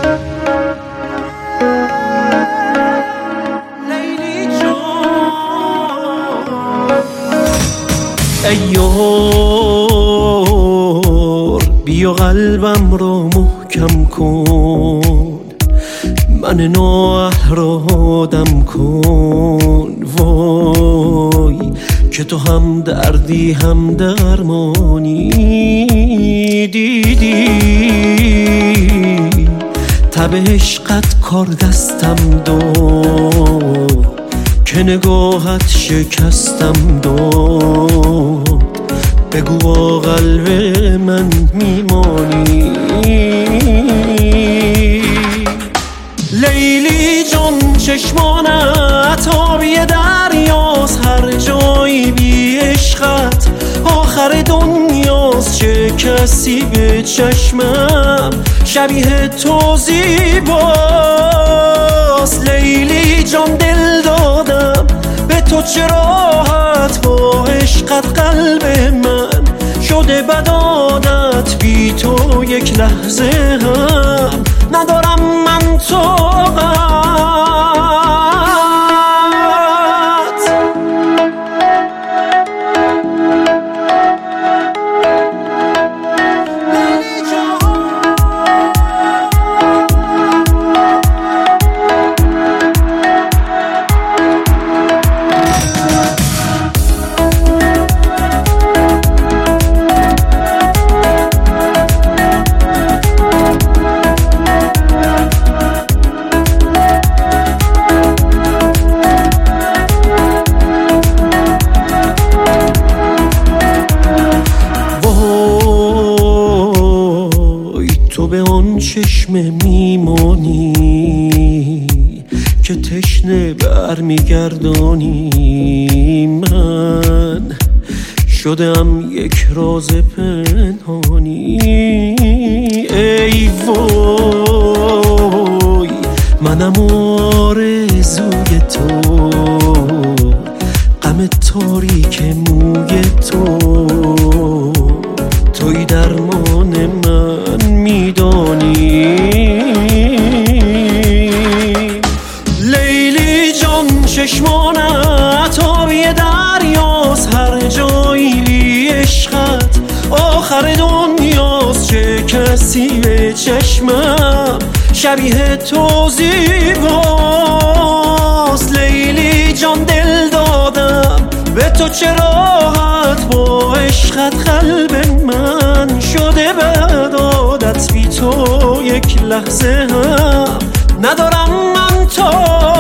ای یار بیا قلبم رو محکم کن، من نااهل رو دم کن. وای که تو هم دردی هم درمانی، دیدی تب عشقت کار دستم داد، که نگاهت شکستم داد. بگو با قلب من میمانی. لیلی جان چشمانت آبی دریاست، هر جایی بی عشقت آخر دنیاست. چه کسی به چشمم شبیه تو زیباست. لیلی جان دل دادم به تو، چه راحت با عشقت قلب من شده بد عادت. بی تو یک لحظه هم ندارم من طاقت. تو به آن چشم میمانی که تشنه برمیگردانی. من شدم یک راز پنهانی. ای وای منم آرزوی تو، غم تاریک موی تو. توی درمان من میدانی. لیلی جان چشمانت آبی دریاست، هر جایی بی عشقت آخر دنیاست. چه کسی به چشمم شبیه تو زیباست. لیلی جان دل دادم به تو، چه راحت با عشقت قلب من شده بد عادت. بی تو یک لحظه هم ندارم من طاقت.